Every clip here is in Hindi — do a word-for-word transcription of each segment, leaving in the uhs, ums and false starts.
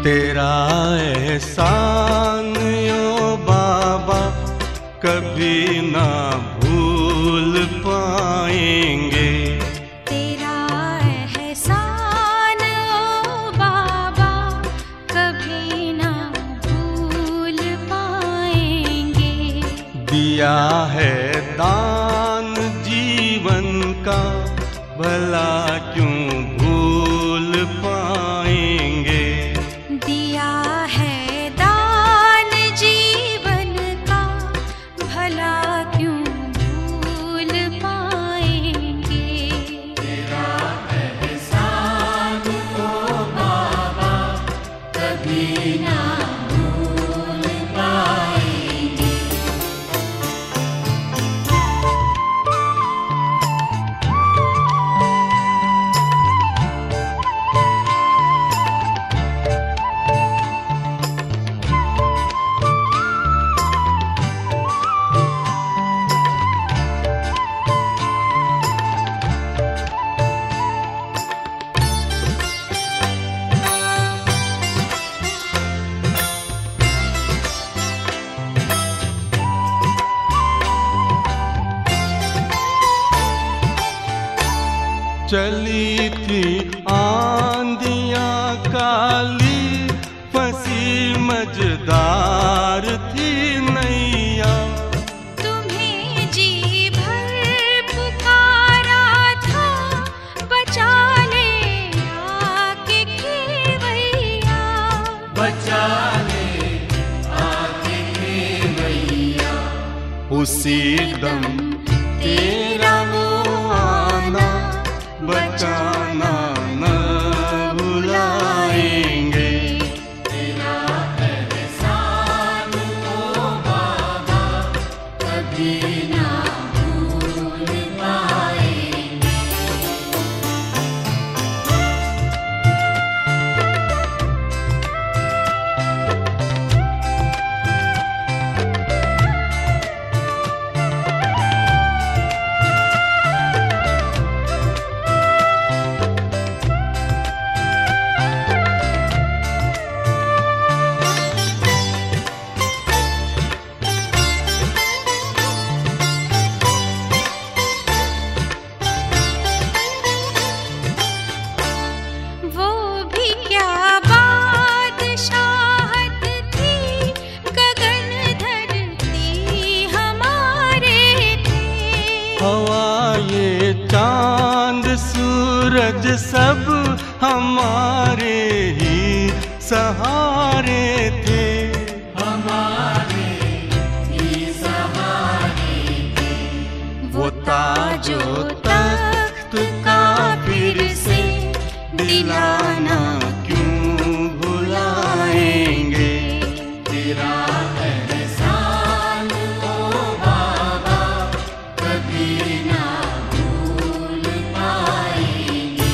तेरा एहसान ओ बाबा कभी ना भूल पाएंगे। तेरा एहसान ओ बाबा कभी ना भूल पाएंगे। दिया है दान जीवन का भला क्यों भूल पाएंगे। दिया है दान जीवन का भला क्यों भूल पाएंगे। तेरा एहसान ओ बाबा कभी ना भूल पाएंगे। चली थी आंधियां काली फंसी मझधार थी नैया। तुम्हें जी भर पुकारा था बचा ले आके खेवैया। बचा ले आके खेवैया। उसी दम तेरा वो आना बचाना न भुलाएंगे। तेरा एहसान ओ बाबा कभी ना भूल पाएंगे। वो भी क्या बादशाहत थी गगन धरती हमारे थे। हवा ये चांद सूरज सब हमारे ही सहारे थे। हमारे ही सहारे थे। वो ताजो तख्त का फिर से दिलाना क्यों भुलाएंगे। तेरा एहसान ओ बाबा कभी ना भूल पाएंगे।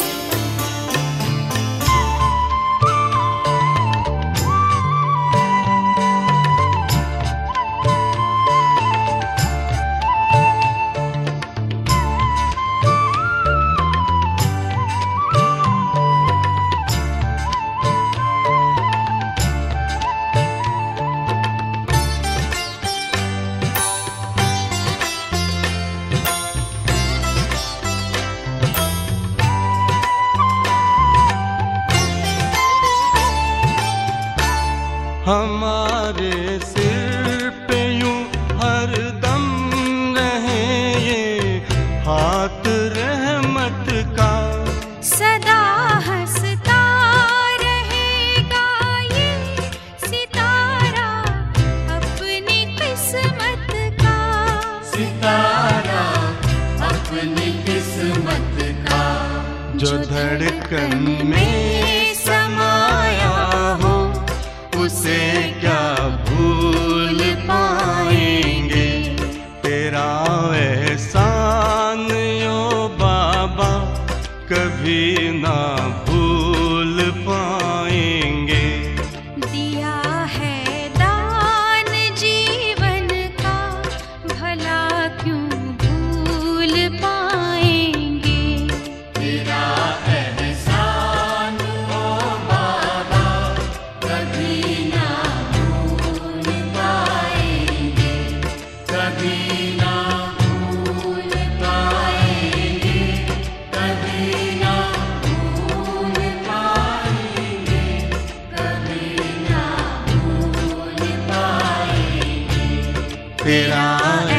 हमारे सिर पे यूं हर दम रहे ये हाथ रहमत का। सदा हंसता रहेगा ये सितारा अपनी किस्मत का। सितारा अपनी किस्मत का। जो धड़कन में समाया हो उसे क्या भूल पाएंगे। तेरा एहसान ओ बाबा कभी ना भूल पाएंगे। दिया है दान जीवन का भला क्यों भूल पाएंगे। तेरा एहसान ओ तेरा